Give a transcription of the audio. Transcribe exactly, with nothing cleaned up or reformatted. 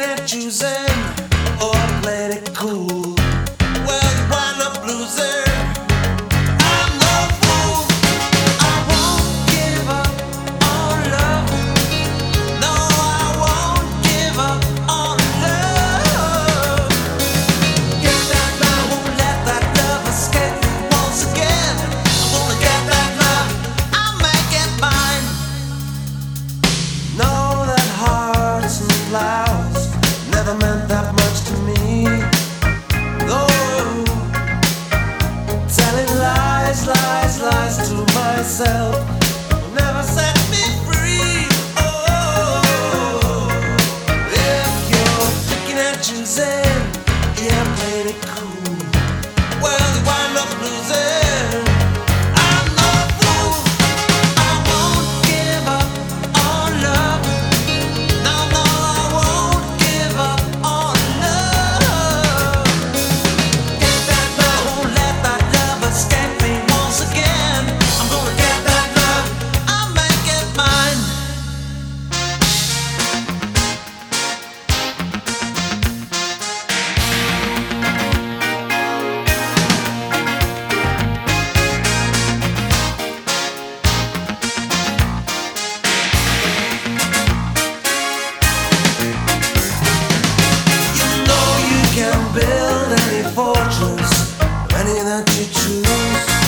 at choosing, or played it cool. Well, you wind up losing. I'm no fool. I won't give up on love. No, I won't give up on love. Get that love, won't let that love escape me once again. I'm gonna get that love, I'll make it mine. Know that hearts and flowers never meant that much to me. Though telling lies, lies, lies to myself will never set me free. Oh, if you're picking and choosing, yeah, playing it cool. Well, you wind up losing. I'm no fool. I won't give up on love. No, no, I won't give up on love. Get that love, won't let that love escape me once again. I'm gonna get that love, I'll make it mine. You know you can build any fortress, any that you choose.